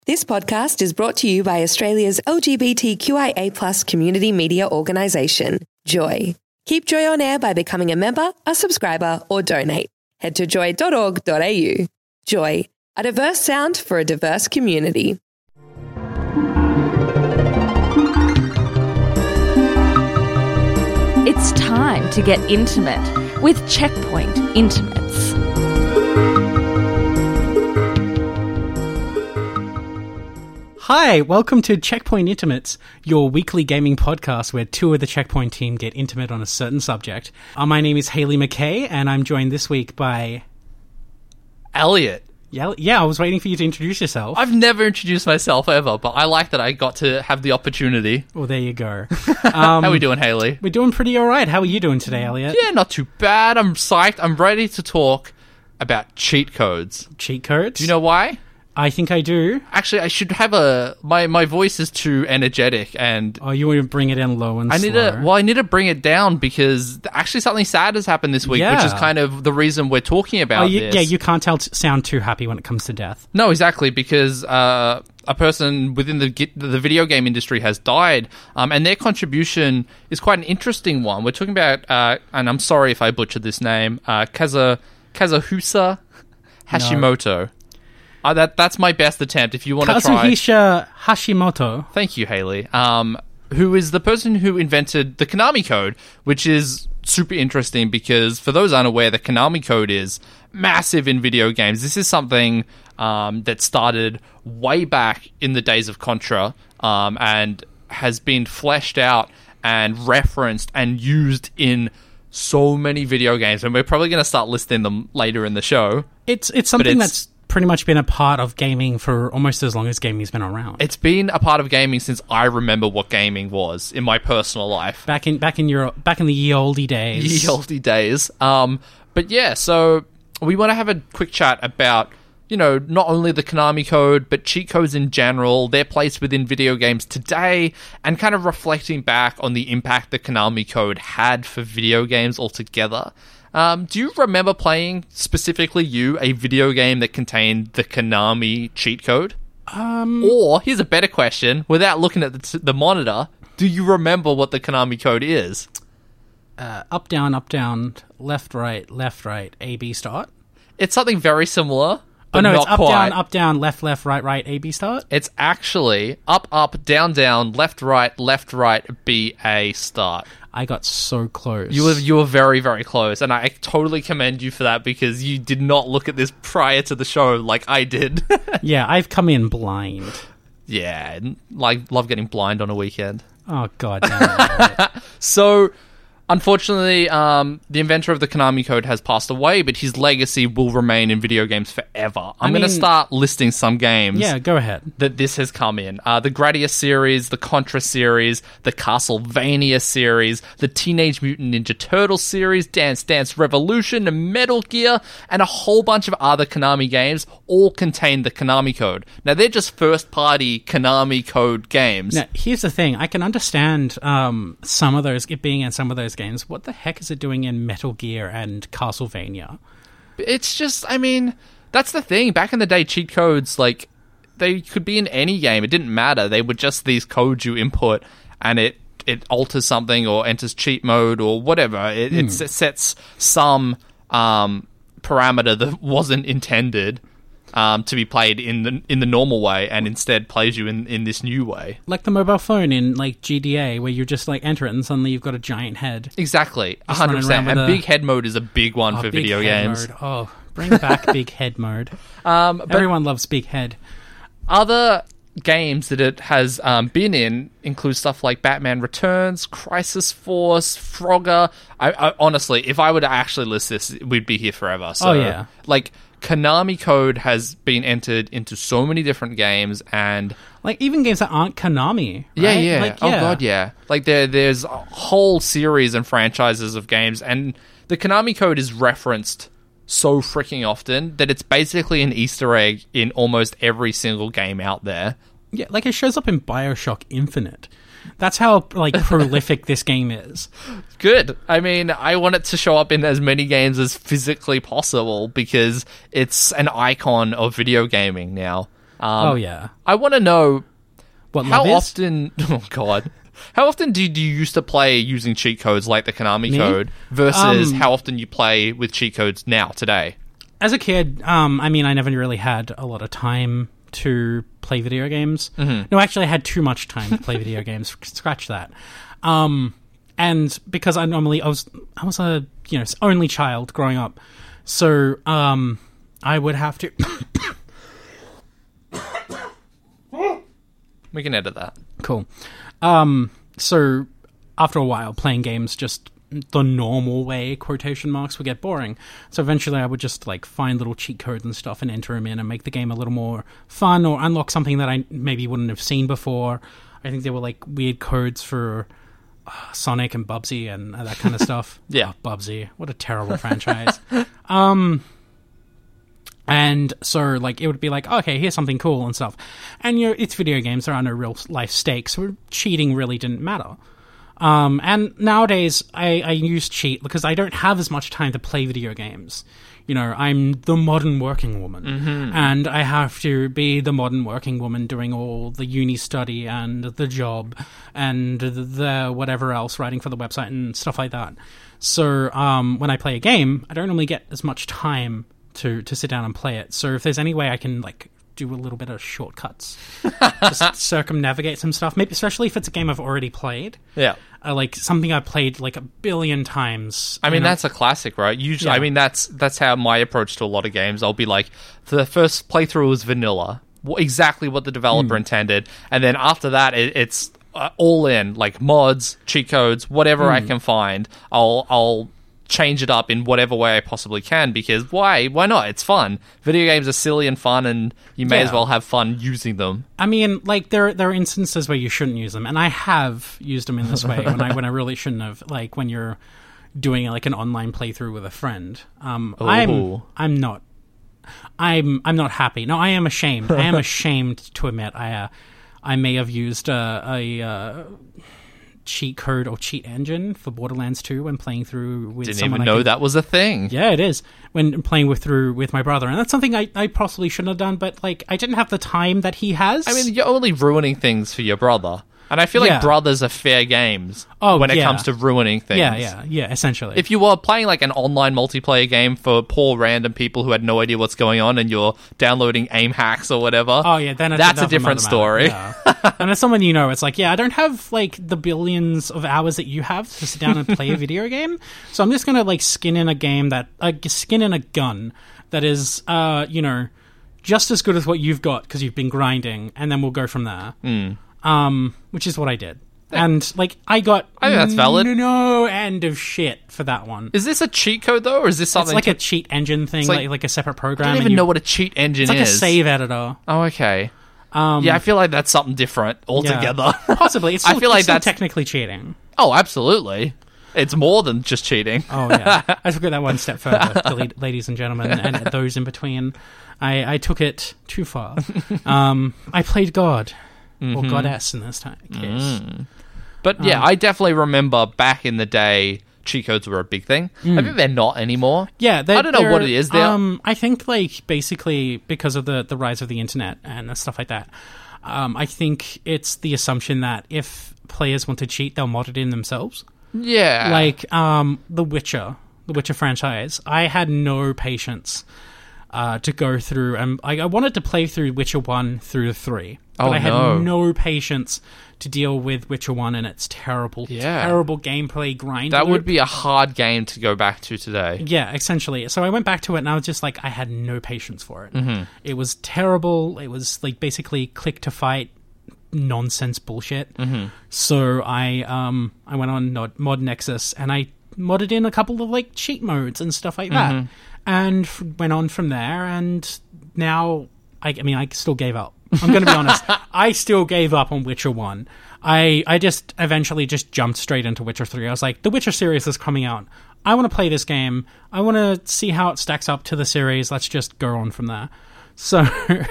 This podcast is brought to you by Australia's LGBTQIA+ community media organisation, Joy. Keep Joy on air by becoming a member, a subscriber, or donate. Head to joy.org.au. Joy, a diverse sound for a diverse community. It's time to get intimate with Checkpoint Intimates. Hi, welcome to Checkpoint Intimates, your weekly gaming podcast where two of the Checkpoint team get intimate on a certain subject. My name is Hayley McKay, and I'm joined this week by... Elliot. Yeah, I was waiting for you to introduce yourself. I've never introduced myself ever, but I like that I got to have the opportunity. Well, there you go. How are we doing, Hayley? We're doing pretty alright. How are you doing today, Elliot? Yeah, not too bad. I'm psyched. I'm ready to talk about cheat codes. Cheat codes? Do you know why? I think I do. Actually, I should have my voice is too energetic, and Oh, you want to bring it in low and slow? I need to bring it down because actually something sad has happened this week, which is kind of the reason we're talking about this. Yeah, you can't sound too happy when it comes to death. No, exactly, because a person within the video game industry has died, and their contribution is quite an interesting one. We're talking about, and I'm sorry if I butchered this name, Kazuhisa Hashimoto. That's my best attempt. If you want to try, Kazuhisa Hashimoto. Thank you, Hayley. Who is the person who invented the Konami Code, which is super interesting because for those unaware, the Konami Code is massive in video games. This is something that started way back in the days of Contra and has been fleshed out and referenced and used in so many video games. And we're probably going to start listing them later in the show. It's something that's pretty much been a part of gaming for almost as long as gaming's been around. It's been a part of gaming since I remember what gaming was in my personal life. Back in the ye olde days. Ye olde days. But yeah, so we want to have a quick chat about, not only the Konami Code, but cheat codes in general, their place within video games today, and kind of reflecting back on the impact the Konami Code had for video games altogether. Do you remember playing, specifically a video game that contained the Konami cheat code? Or, here's a better question, without looking at the monitor, do you remember what the Konami code is? Up, down, left, right, A, B, start? It's something very similar, but it's not quite. up, down, left, right, A, B, start? It's actually up, down, left, right, B, A, start. I got so close. You were very, very close, and I totally commend you for that because you did not look at this prior to the show like I did. Yeah, I've come in blind. Yeah, love getting blind on a weekend. Oh, God damn it. So, unfortunately, the inventor of the Konami Code has passed away, but his legacy will remain in video games forever. I'm going to start listing some games. Yeah, go ahead. That this has come in. The Gradius series, the Contra series, the Castlevania series, the Teenage Mutant Ninja Turtles series, Dance Dance Revolution, and Metal Gear, and a whole bunch of other Konami games all contain the Konami Code. Now, they're just first-party Konami Code games. Now, here's the thing. I can understand some of those games. What the heck is it doing in Metal Gear and Castlevania? It's just, that's the thing. Back in the day, cheat codes, they could be in any game. It didn't matter. They were just these codes you input, and it alters something or enters cheat mode or whatever. It sets some parameter that wasn't intended to be played in the normal way, and instead plays you in this new way. Like the mobile phone in GDA, where you just enter it and suddenly you've got a giant head. Exactly, 100%. And big head mode is a big one for video games. Mode. Oh, bring back big head mode. Everyone loves big head. Other games that it has been in include stuff like Batman Returns, Crisis Force, Frogger. I honestly, if I were to actually list this, we'd be here forever. So, yeah. Konami Code has been entered into so many different games, and even games that aren't Konami. Right? Yeah. Oh god, yeah. There's a whole series and franchises of games, and the Konami Code is referenced so freaking often that it's basically an Easter egg in almost every single game out there. Yeah, it shows up in BioShock Infinite. That's how prolific this game is. Good. I want it to show up in as many games as physically possible because it's an icon of video gaming now. Oh, yeah. I want to know What how love is? often... Oh, God. How often did you used to play using cheat codes like the Konami code versus how often you play with cheat codes now, today? As a kid, I mean, I never really had a lot of time to play video games. No, actually, I had too much time to play video games. Scratch that. And because I was a only child growing up, so I would have to. We can edit that. Cool. So after a while, playing games just the normal way, quotation marks, would get boring. So eventually I would just like find little cheat codes and stuff and enter them in and make the game a little more fun, or unlock something that I maybe wouldn't have seen before. I think there were like weird codes for Sonic and Bubsy and that kind of stuff. Yeah. Oh, Bubsy. What a terrible franchise. And so, like, it would be like, okay, here's something cool and stuff. And, it's video games. There are no real life stakes. So cheating really didn't matter. And nowadays, I use cheat because I don't have as much time to play video games. I'm the modern working woman. And I have to be the modern working woman doing all the uni study and the job and the whatever else, writing for the website and stuff like that. So, when I play a game, I don't normally get as much time to sit down and play it. So if there's any way I can like do a little bit of shortcuts, just circumnavigate some stuff, maybe especially if it's a game I've already played. Yeah. Like something I've played like a billion times. I mean, that's a classic, right? Usually, Yeah. I mean, that's how my approach to a lot of games. I'll be like, the first playthrough was vanilla, exactly what the developer intended, and then after that, it's all in, like mods, cheat codes, whatever I can find. I'll change it up in whatever way I possibly can, because why not? It's fun. Video games are silly and fun, and you may as well have fun using them. I mean, like there are instances where you shouldn't use them, and I have used them in this way when I really shouldn't have. Like when you're doing like an online playthrough with a friend. I'm not happy. No, I am ashamed. I am ashamed to admit I may have used a cheat code or cheat engine for Borderlands 2 when playing through with Didn't someone. even know that was a thing. Yeah, it is. When playing with my brother. And that's something I possibly shouldn't have done, but like I didn't have the time that he has. I mean, you're only ruining things for your brother. And I feel like brothers are fair games when it comes to ruining things. Yeah, essentially. If you were playing like an online multiplayer game for poor random people who had no idea what's going on and you're downloading aim hacks or whatever, then that's a different story. Yeah. And as someone it's like, I don't have like the billions of hours that you have to sit down and play a video game, so I'm just gonna like skin in a gun that is, just as good as what you've got because you've been grinding, and then we'll go from there. Which is what I did. And, like, I think that's valid. No end of shit for that one. Is this a cheat code, though, or is this something... It's like a cheat engine thing, like a separate program. I don't even know what a cheat engine is. It's like a save editor. Oh, okay. I feel like that's something different altogether. Yeah. Possibly. It's still, I feel like it's still that's technically cheating. Oh, absolutely. It's more than just cheating. Oh, yeah. I took it that one step further, ladies and gentlemen, and those in between. I took it too far. I played God. Or goddess in this case. But yeah, I definitely remember back in the day, cheat codes were a big thing. I think they're not anymore. Yeah, I don't know what it is. I think like basically because of the rise of the internet and stuff like that, I think it's the assumption that if players want to cheat, they'll mod it in themselves. Yeah. Like The Witcher franchise. I had no patience to go through, and I wanted to play through Witcher 1 through 3. But I had no patience to deal with Witcher 1 and its terrible gameplay grind. That would be a hard game to go back to today. Yeah, essentially. So I went back to it and I was just like, I had no patience for it. It was terrible. It was like basically click to fight nonsense bullshit. So I went on Mod Nexus and I modded in a couple of like cheat modes and stuff like that. And went on from there, and now, I still gave up. I'm going to be honest. I still gave up on Witcher 1. I just eventually just jumped straight into Witcher 3. I was like, the Witcher series is coming out. I want to play this game. I want to see how it stacks up to the series. Let's just go on from there. So,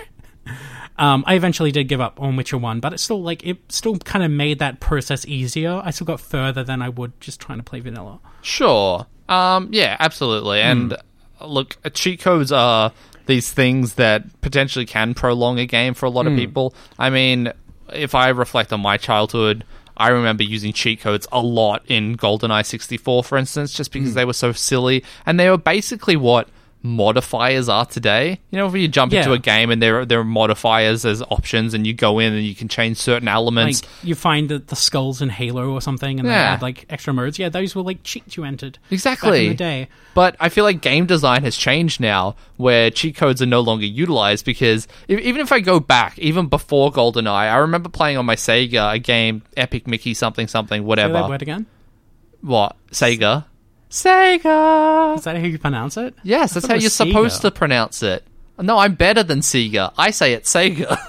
I eventually did give up on Witcher 1, but it still kind of made that process easier. I still got further than I would just trying to play vanilla. Sure. Yeah, absolutely. And look, cheat codes are these things that potentially can prolong a game for a lot of people. I mean, if I reflect on my childhood, I remember using cheat codes a lot in GoldenEye 64, for instance, just because they were so silly. And they were basically what modifiers are today. You know, if you jump into a game and there are modifiers as options and you go in and you can change certain elements. Like, you find the skulls in Halo or something and they add, like, extra modes. Yeah, those were, like, cheats you entered. Exactly. Back in the day. But I feel like game design has changed now, where cheat codes are no longer utilized, because even if I go back, even before GoldenEye, I remember playing on my Sega a game, Epic Mickey something, whatever. Say that word again? What? Sega? Sega! Is that how you pronounce it? Yes, that's how you're supposed to pronounce it. No, I'm better than Sega. I say it's Sega.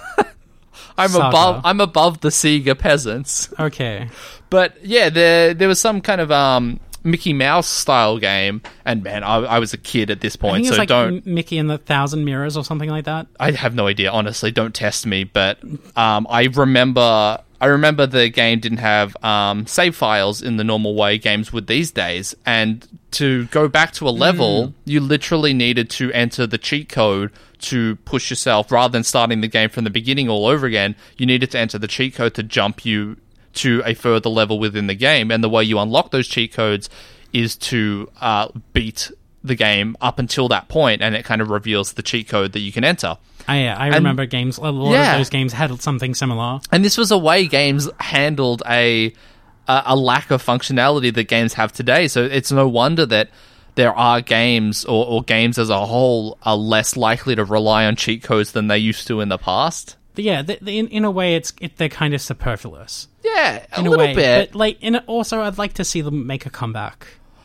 I'm above the Sega peasants. Okay. But yeah, there was some kind of Mickey Mouse style game, and man, I was a kid at this point, I think it's so like don't. Mickey and the Thousand Mirrors or something like that. I have no idea, honestly. Don't test me. But I remember the game didn't have save files in the normal way games would these days, and to go back to a level, you literally needed to enter the cheat code to push yourself, rather than starting the game from the beginning all over again. You needed to enter the cheat code to jump you to a further level within the game, and the way you unlock those cheat codes is to beat the game up until that point, and it kind of reveals the cheat code that you can enter. I remember games. A lot of those games had something similar. And this was a way games handled a lack of functionality that games have today. So it's no wonder that there are games, or games as a whole, are less likely to rely on cheat codes than they used to in the past. Yeah, in a way, they're kind of superfluous. Yeah, a little bit. But like, also, I'd like to see them make a comeback.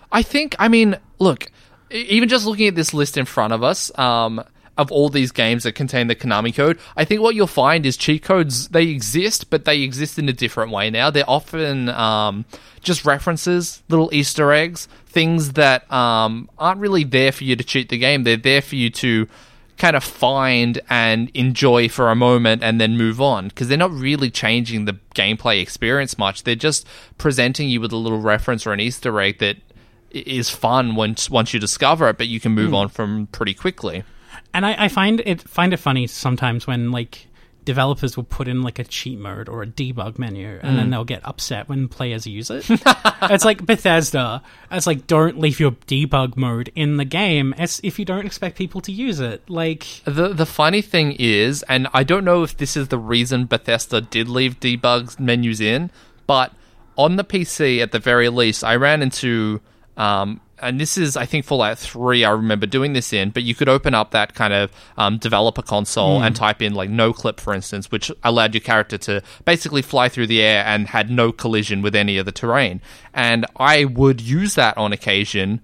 I mean, look, even just looking at this list in front of us, of all these games that contain the Konami code, I think what you'll find is cheat codes, they exist, but they exist in a different way now. They're often just references, little Easter eggs, things that aren't really there for you to cheat the game. They're there for you to kind of find and enjoy for a moment and then move on, because they're not really changing the gameplay experience much. They're just presenting you with a little reference or an Easter egg that is fun once you discover it, but you can move on from pretty quickly. And I find it funny sometimes when, like, developers will put in, like, a cheat mode or a debug menu, and then they'll get upset when players use it. It's like Bethesda. It's like, don't leave your debug mode in the game if you don't expect people to use it. Like, the funny thing is, and I don't know if this is the reason Bethesda did leave debug menus in, but on the PC, at the very least, I ran into... and this is, I think, Fallout 3, I remember doing this in, but you could open up that kind of developer console and type in, like, no clip, for instance, which allowed your character to basically fly through the air and had no collision with any of the terrain. And I would use that on occasion,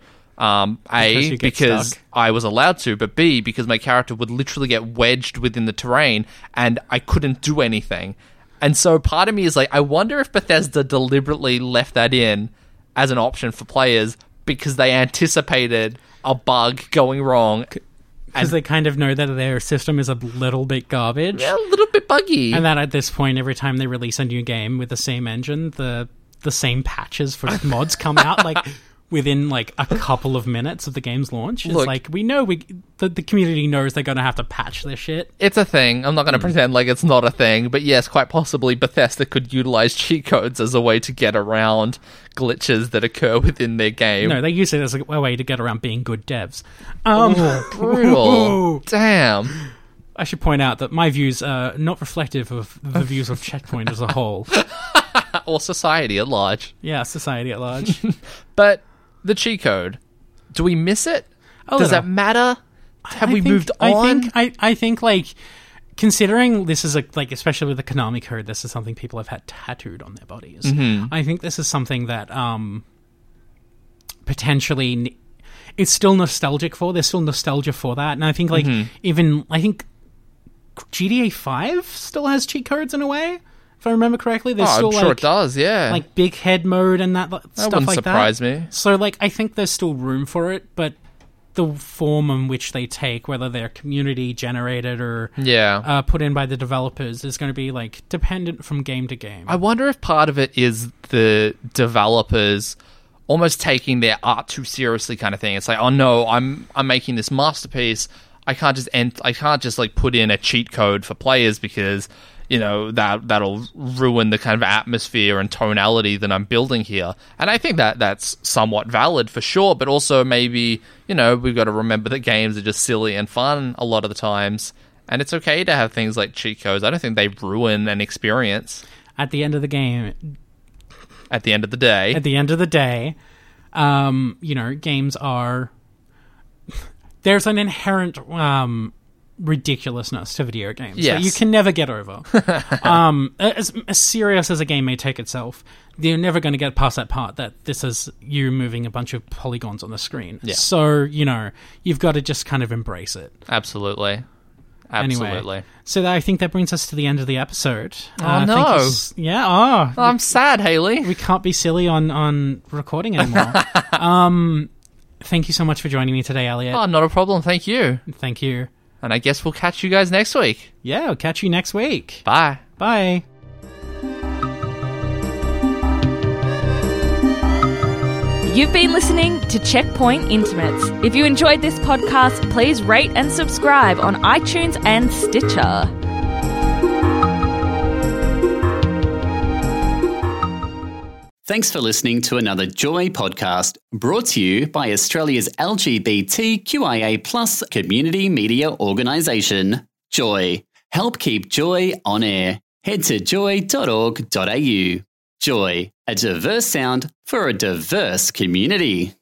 A, because I was allowed to, but B, because my character would literally get wedged within the terrain and I couldn't do anything. And so part of me is like, I wonder if Bethesda deliberately left that in as an option for players because they anticipated a bug going wrong. Because they kind of know that their system is a little bit garbage. Yeah, a little bit buggy. And that at this point, every time they release a new game with the same engine, the same patches for mods come out, like, within, like, a couple of minutes of the game's launch. It's like, we know the community knows they're going to have to patch their shit. It's a thing. I'm not going to pretend like it's not a thing. But yes, quite possibly Bethesda could utilize cheat codes as a way to get around glitches that occur within their game. No, they use it as a way to get around being good devs. Brutal. Damn. I should point out that my views are not reflective of the views of Checkpoint as a whole. Or society at large. Yeah, society at large. But the cheat code, do we miss it? Does that matter? Have we moved on? I think, like, considering this is like, especially with the Konami code, this is something people have had tattooed on their bodies. I think this is something that potentially it's still nostalgic for. There's still nostalgia for that, and I think, like, I think GTA 5 still has cheat codes in a way. If I remember correctly, there's still, I'm sure it does, yeah. Like, big head mode and that stuff like that. Wouldn't surprise me. So, like, I think there's still room for it, but the form in which they take, whether they're community generated or put in by the developers, is going to be, like, dependent from game to game. I wonder if part of it is the developers almost taking their art too seriously, kind of thing. It's like, oh no, I'm making this masterpiece. I can't just like put in a cheat code for players because, you know, that'll ruin the kind of atmosphere and tonality that I'm building here. And I think that's somewhat valid for sure, but also maybe, you know, we've got to remember that games are just silly and fun a lot of the times, and it's okay to have things like cheat codes. I don't think they ruin an experience. At the end of the game... At the end of the day... At the end of the day, you know, games are... There's an inherent ridiculousness to video games that you can never get over. As serious as a game may take itself, you're never going to get past that part that this is you moving a bunch of polygons on the screen. Yeah. So, you know, you've got to just kind of embrace it. Absolutely. Anyway, so I think that brings us to the end of the episode. Oh, no. I'm sad, Haley. We can't be silly on recording anymore. Thank you so much for joining me today, Elliot. Oh, not a problem. Thank you. Thank you. And I guess we'll catch you guys next week. Yeah, I'll catch you next week. Bye. Bye. You've been listening to Checkpoint Intimates. If you enjoyed this podcast, please rate and subscribe on iTunes and Stitcher. Thanks for listening to another Joy podcast brought to you by Australia's LGBTQIA+ community media organisation, Joy. Help keep Joy on air. Head to joy.org.au. Joy, a diverse sound for a diverse community.